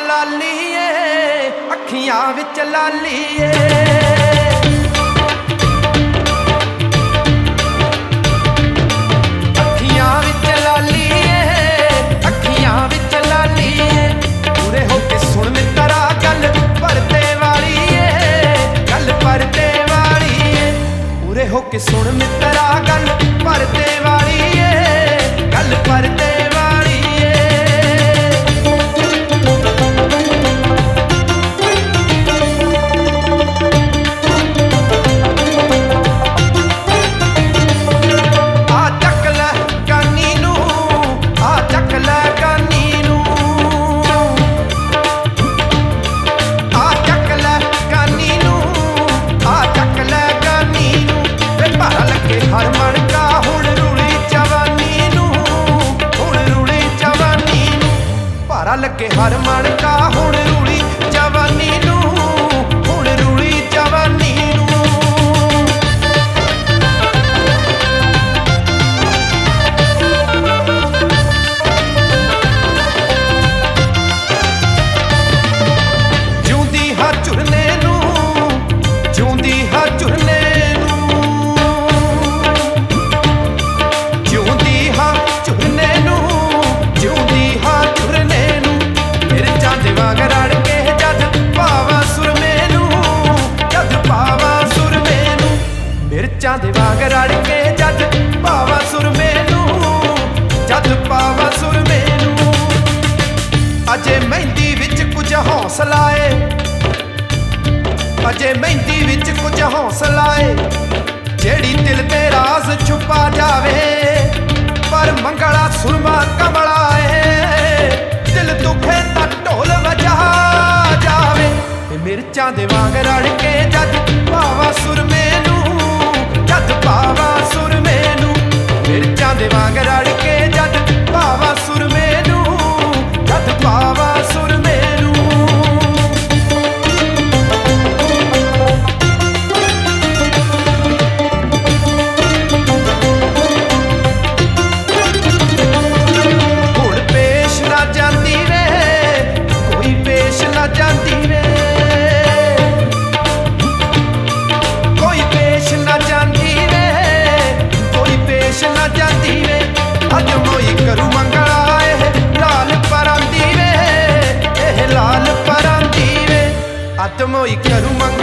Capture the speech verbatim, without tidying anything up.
लाली ए अखियां विच लाली ए अखियां विच लाली ए अखियां विच लाली ए पूरे होके सुन मित्रा गल परदे वाली ए गल परदे वाली ए पूरे होके सुन मित्रा गल परदे वाली ए गल परदे वाली हर मन का हुण रूली जवानी नू हुण रूली जवानी नू भारा लगे हर मन का हुण रूली जवानी नू हुण रूली जवानी नू जूंदी हा झुरने नू जूंदी हा झुरने मिर्चां दे वांग रड़ के जद पावा सुरमे नू जद पावा सुरमे नू अजे मेहंदी विच कुछ हौसला है अजे मेहंदी विच कुछ हौसला है जेड़ी दिल दे राज छुपा जावे पर मंगला सुरमा कमला है दिल दुखे तां ढोल वजा जावे मिर्चां दे वांग रड़ के जद पावा सुरमे नू जद पावा सुर मैनू मिर्चां दे वांग रड़ के जद पावा सुर मैनू जद पावा सुर मैनू हुण पेश ना जांदी वे कोई पेश ना जांदी वे अज मोई करू मंगला ए लाल परांदी वे ए लाल परांदी वे अज मोई करू मंगला